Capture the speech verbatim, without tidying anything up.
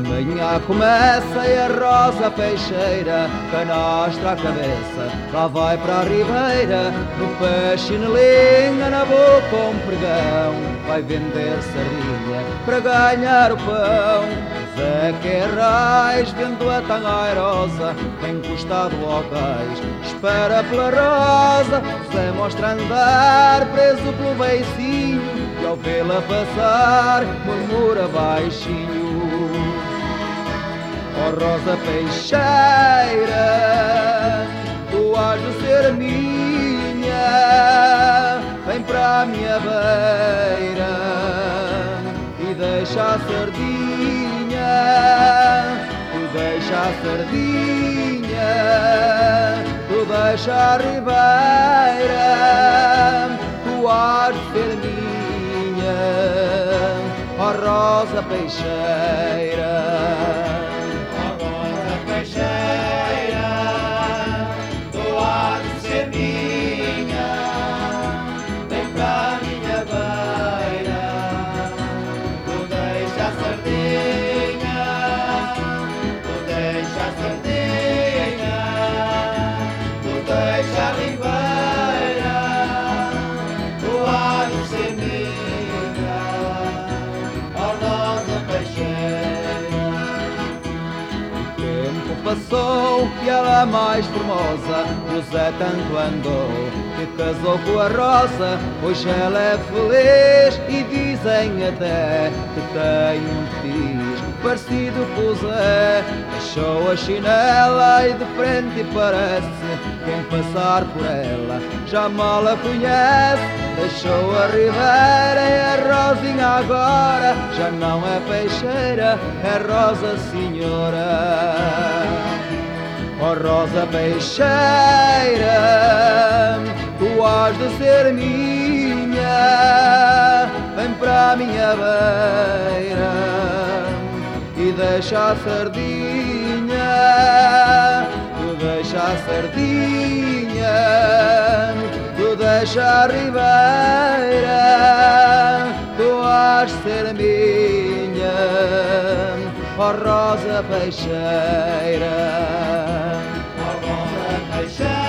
Manhã começa e a rosa peixeira canastra a cabeça, lá vai para a ribeira. No peixe e na linha, na boca um pregão, vai vender sardinha para ganhar o pão. Zé Querrais, vendo a tanga rosa, encostado ao cais, espera pela rosa. Zé mostra andar, preso pelo beicinho, e ao vê-la passar, murmura baixinho: ó rosa peixeira, tu has de ser minha, vem para a minha beira e deixa a sardinha, tu deixa a sardinha, tu deixa a ribeira, tu has de ser minha, ó rosa peixeira. Passou e ela mais formosa, José tanto andou que casou com a rosa. Hoje ela é feliz e dizem até que tem um filho parecido com o Zé. Deixou a chinela e de frente parece quem passar por ela já mal a conhece. Deixou a ribeira e a rosinha agora já não é peixeira, é rosa senhora. Ó rosa peixeira, tu has de ser minha, vem para a minha beira e deixa a sardinha, tu deixa a sardinha, tu deixa a ribeira, tu has de ser minha, ó rosa peixeira. Peixeira.